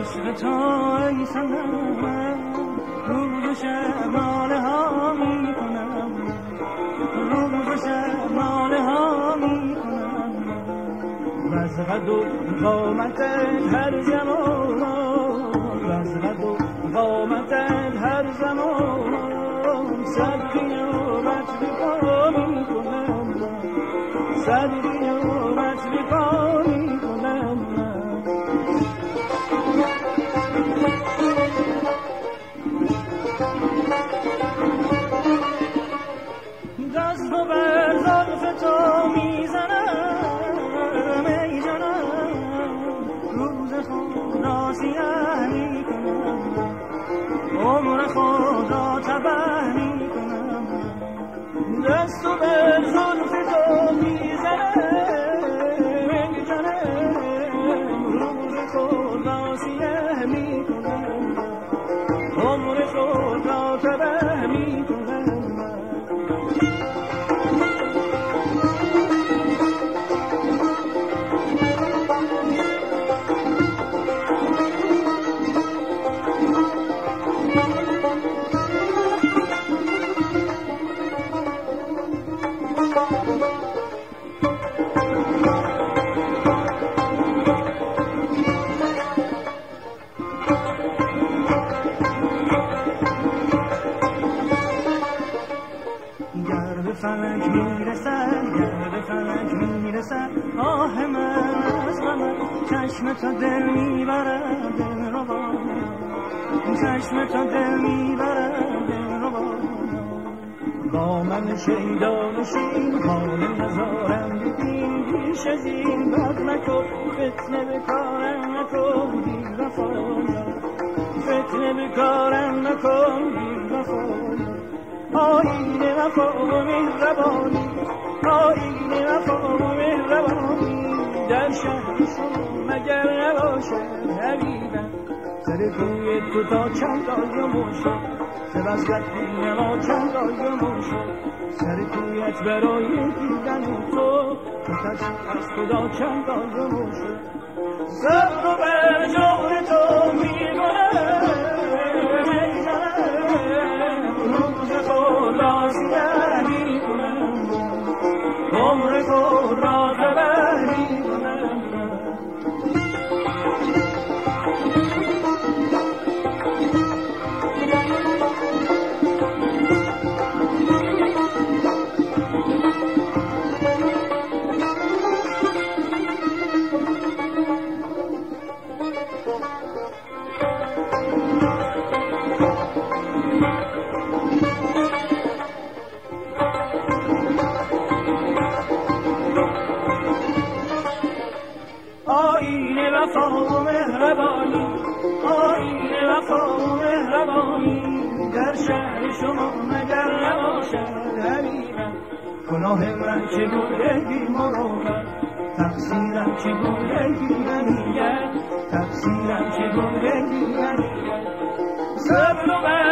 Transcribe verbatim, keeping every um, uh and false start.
عشق تو ای صنم روز و شب ناله ها می کنم، روز و شب ناله ها می کنم. وز قد و قامتت هر زمان، وز قد و قامتت هر زمان صد قیامت به پا می کنم، صد قیامت به پا می کنم. دست و بر زلف تو میزنم ای جانم، روز خود را سیه می کنم، عمر خود را تبه می کنم. دست و بر زلف تو میزنم ای جانم، روز خود را سیه می کنم، عمر خود را تبه می کنم. فلک میرسد، گر به فلک میرسد آه من از غمت، چشم تو دل میبرد دل ربا، چشم تو دل میبرد دل ربا. با من شیدا نشین حال نزارم ببین، پیش از این بد نکن فتنه به کارم نکن بی وفا، فتنه به کارم نکن بی وفا. آیین وفا و مهربانی، آیین وفا و مهربانی در شهر شما مگر نباشد حبیبم. سر کوی تو تا چند آیمون شد، سبزلت بین ما چند آیمون شد. سر کویت برای دیدن تو تشریف از خدا چند آیمون شد. صبر و بر جور تو میکنم ای جانم، روز خود را سیه می کنم، عمر خود را تبه می کنم. آیین وفا و مهربانی، آیین وفا و مهربانی در شهر شما مگر نباشد حبیبم. گناه من چگونه بی مراقب، تقصیرم چگونه بی منیت، تقصیرم چگونه بی منیت. صبر و